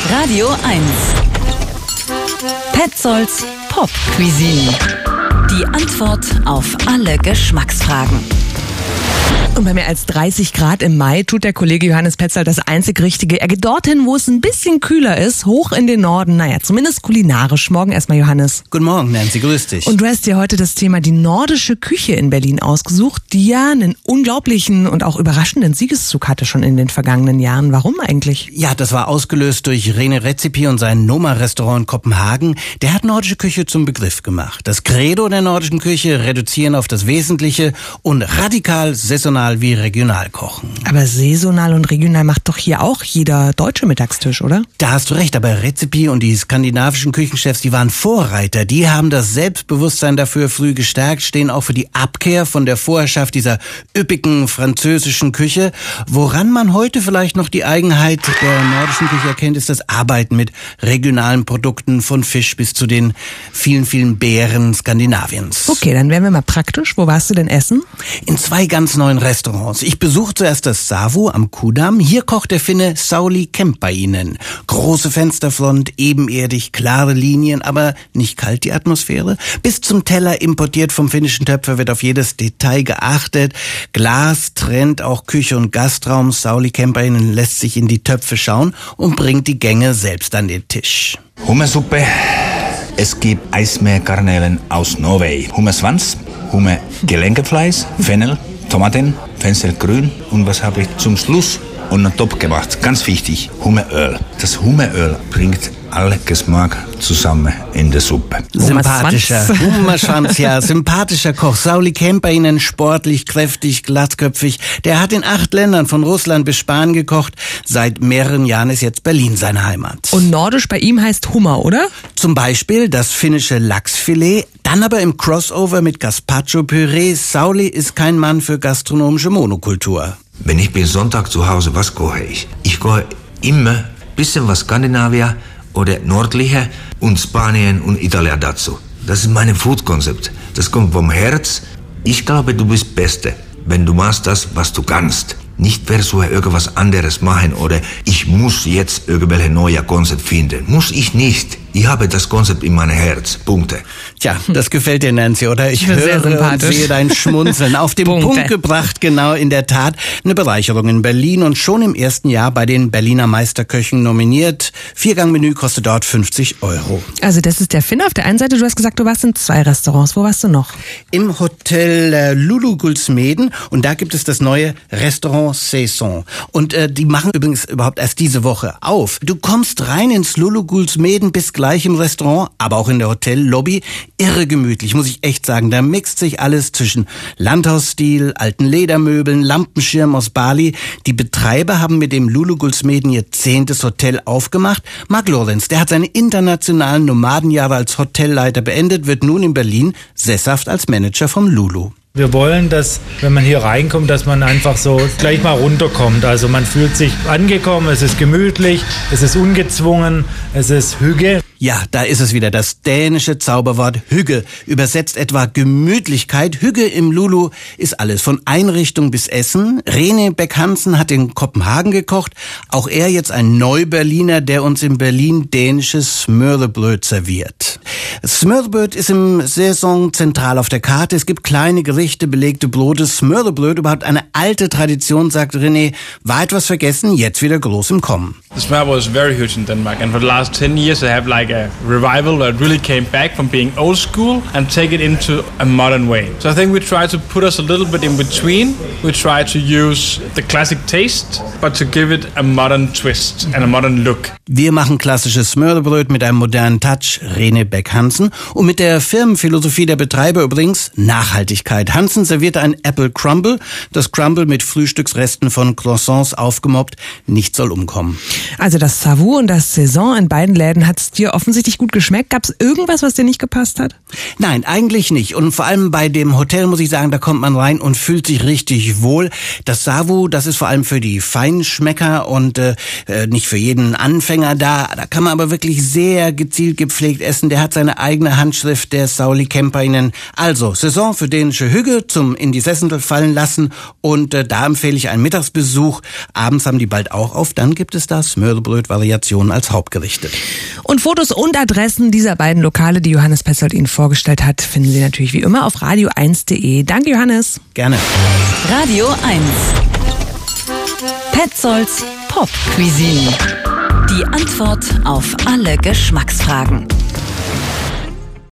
Radio 1. Petzolds Pop Cuisine. Die Antwort auf alle Geschmacksfragen. Und bei mehr als 30 Grad im Mai tut der Kollege Johannes Petzold das einzig Richtige. Er geht dorthin, wo es ein bisschen kühler ist, hoch in den Norden. Naja, zumindest kulinarisch. Morgen erstmal, Johannes. Guten Morgen, Nancy, grüß dich. Und du hast dir heute das Thema die nordische Küche in Berlin ausgesucht, die ja einen unglaublichen und auch überraschenden Siegeszug hatte schon in den vergangenen Jahren. Warum eigentlich? Ja, das war ausgelöst durch René Redzepi und sein Noma-Restaurant in Kopenhagen. Der hat nordische Küche zum Begriff gemacht. Das Credo der nordischen Küche, reduzieren auf das Wesentliche und radikal saisonal wie regional kochen. Aber saisonal und regional macht doch hier auch jeder deutsche Mittagstisch, oder? Da hast du recht, aber Redzepi und die skandinavischen Küchenchefs, die waren Vorreiter. Die haben das Selbstbewusstsein dafür früh gestärkt, stehen auch für die Abkehr von der Vorherrschaft dieser üppigen französischen Küche. Woran man heute vielleicht noch die Eigenheit der nordischen Küche erkennt, ist das Arbeiten mit regionalen Produkten, von Fisch bis zu den vielen, vielen Beeren Skandinaviens. Okay, dann werden wir mal praktisch. Wo warst du denn essen? In 2 ganz neuen Restaurants. Ich besuche zuerst das Savu am Kudamm. Hier kocht der Finne Sauli Kemppainen. Große Fensterfront, ebenerdig, klare Linien, aber nicht kalt die Atmosphäre. Bis zum Teller importiert vom finnischen Töpfer wird auf jedes Detail geachtet. Glas trennt auch Küche und Gastraum. Sauli Kemppainen lässt sich in die Töpfe schauen und bringt die Gänge selbst an den Tisch. Hummersuppe. Es gibt Eismeergarnelen aus Norwegen. Hummerswanz, Hummergelenkefleisch, Fennel, Tomaten, Fenchelgrün und was habe ich zum Schluss on top gemacht? Ganz wichtig, Hummeröl. Das Hummeröl bringt alle Geschmack zusammen in der Suppe. Sympathischer Hummerschwanz, ja, sympathischer Koch. Sauli Kemppainen, sportlich, kräftig, glattköpfig. Der hat in 8 Ländern von Russland bis Spanien gekocht. Seit mehreren Jahren ist jetzt Berlin seine Heimat. Und nordisch bei ihm heißt Hummer, oder? Zum Beispiel das finnische Lachsfilet, dann aber im Crossover mit Gazpacho-Püree. Sauli ist kein Mann für gastronomische Monokultur. Wenn ich bin Sonntag zu Hause, was koche ich? Ich koche immer ein bisschen was Skandinavier oder nördlicher und Spanien und Italien dazu. Das ist mein Food-Konzept. Das kommt vom Herz. Ich glaube, du bist Beste, wenn du machst das, was du kannst. Nicht versuche irgendwas anderes machen oder ich muss jetzt irgendwelche neue Konzept finden. Muss ich nicht. Ich habe das Konzept in meinem Herz. Punkte. Tja, das gefällt dir, Nancy, oder? Ich höre und sehe dein Schmunzeln. Auf den Punkt gebracht, genau, in der Tat. Eine Bereicherung in Berlin und schon im ersten Jahr bei den Berliner Meisterköchen nominiert. 4-Gang-Menü kostet dort 50 €. Also das ist der Finn auf der einen Seite. Du hast gesagt, du warst in 2 Restaurants. Wo warst du noch? Im Hotel Lulu Gulsmeden und da gibt es das neue Restaurant Saison. Und die machen übrigens überhaupt erst diese Woche auf. Du kommst rein ins Lulu Gulsmeden, bist gleich im Restaurant, aber auch in der Hotellobby. Irre gemütlich, muss ich echt sagen. Da mixt sich alles zwischen Landhausstil, alten Ledermöbeln, Lampenschirm aus Bali. Die Betreiber haben mit dem Lulu Gulsmeden ihr 10. Hotel aufgemacht. Mark Lorenz, der hat seine internationalen Nomadenjahre als Hotelleiter beendet, wird nun in Berlin sesshaft als Manager vom Lulu. Wir wollen, dass, wenn man hier reinkommt, dass man einfach so gleich mal runterkommt. Also man fühlt sich angekommen, es ist gemütlich, es ist ungezwungen, es ist Hygge. Ja, da ist es wieder, das dänische Zauberwort Hygge. Übersetzt etwa Gemütlichkeit. Hygge im Lulu ist alles, von Einrichtung bis Essen. René Beck-Hansen hat in Kopenhagen gekocht. Auch er jetzt ein Neu-Berliner, der uns in Berlin dänisches Smørrebrød serviert. Smørrebrød ist im Saison zentral auf der Karte. Es gibt kleine Gerichte, belegte Brote. Smørrebrød, überhaupt eine alte Tradition, sagt René. War etwas vergessen, jetzt wieder groß im Kommen. The smørrebrød is very huge in Denmark, and for the last 10 years they have like a revival that really came back from being old school and take it into a modern way. So I think we try to put us a little bit in between. We try to use the classic taste, but to give it a modern twist and a modern look. Wir machen klassisches Smørrebrød mit einem modernen Touch, René Beck-Hansen. Und mit der Firmenphilosophie der Betreiber übrigens Nachhaltigkeit. Hansen servierte ein Apple Crumble. Das Crumble mit Frühstücksresten von Croissants aufgemoppt. Nichts soll umkommen. Also das Savu und das Saison in beiden Läden hat es dir offensichtlich gut geschmeckt. Gab es irgendwas, was dir nicht gepasst hat? Nein, eigentlich nicht. Und vor allem bei dem Hotel muss ich sagen, da kommt man rein und fühlt sich richtig wohl. Das Savu, das ist vor allem für die Feinschmecker und nicht für jeden Anfänger da. Da kann man aber wirklich sehr gezielt gepflegt essen. Der hat seine eigene Handschrift der Sauli Kemperinen. Also, Saison für dänische Hügge zum in die Sessendel fallen lassen und da empfehle ich einen Mittagsbesuch. Abends haben die bald auch auf, dann gibt es da Smørrebrød-Variationen als Hauptgerichte. Und Fotos und Adressen dieser beiden Lokale, die Johannes Petzold Ihnen vorgestellt hat, finden Sie natürlich wie immer auf radio1.de. Danke, Johannes. Gerne. Radio 1. Petzolds Pop Cuisine. Die Antwort auf alle Geschmacksfragen.